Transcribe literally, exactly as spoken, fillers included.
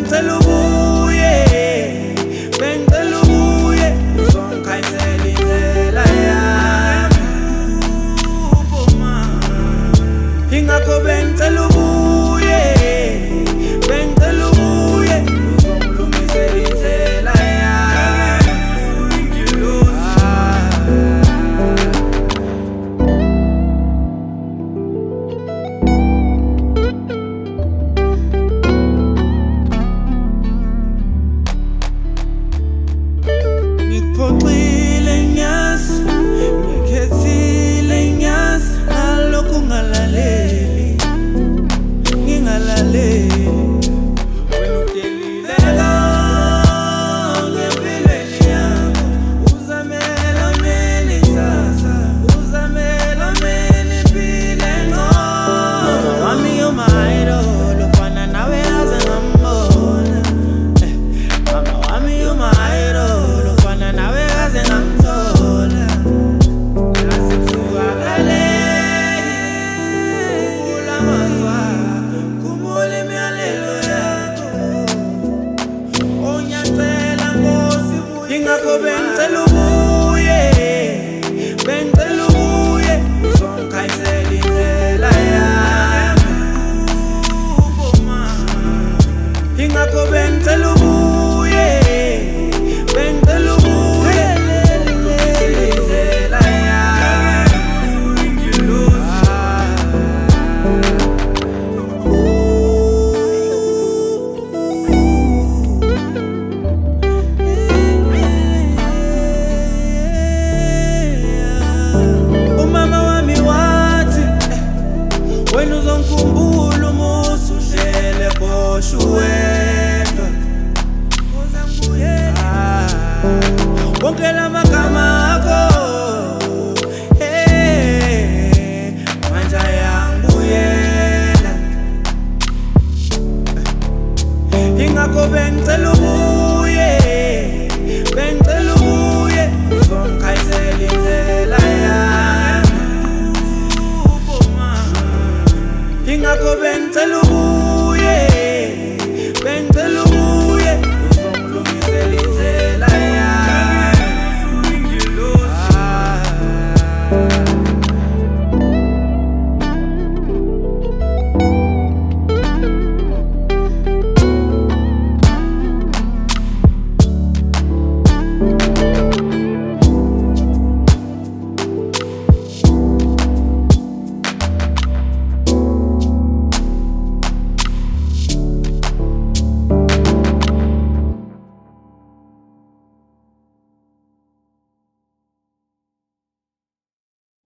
bengicela ubuye, bengicela ubuye uzongikhanyisela indlela yami. Ingakho bengicela ubuye, bengicela ubuye uzongilungisela indlela yami. Ngikuphoxile ngiyazi, ngikhethile ngiyazi, ngalokhu ngalaleli, ngingalaleli. Wena udelileka ngempilweni yakho, uzamela mina ikusasa, uzamela mina impilo engcono. Mama wami you're my idol, ufana nawe aze ngambona. Mama wami you're my idol, ufana nawe aze ngamthola. Ingakho bengicela ubuye, bengicela ubuye uzongikhanyisela indlela yami. Ingakho bengicela ubuye, bengicela ubuye uzongikhanyisela indlela yami. Umama wami wathi wena uzongikhumbula uma usuhlele bosho wedwa. Wonke lamagama akho eh manje ayangibuyela. Ingakho bengicela ubuye, bengicela ubuye uzongikhanyisela indlela yami. Ingakho bengicela ubuye.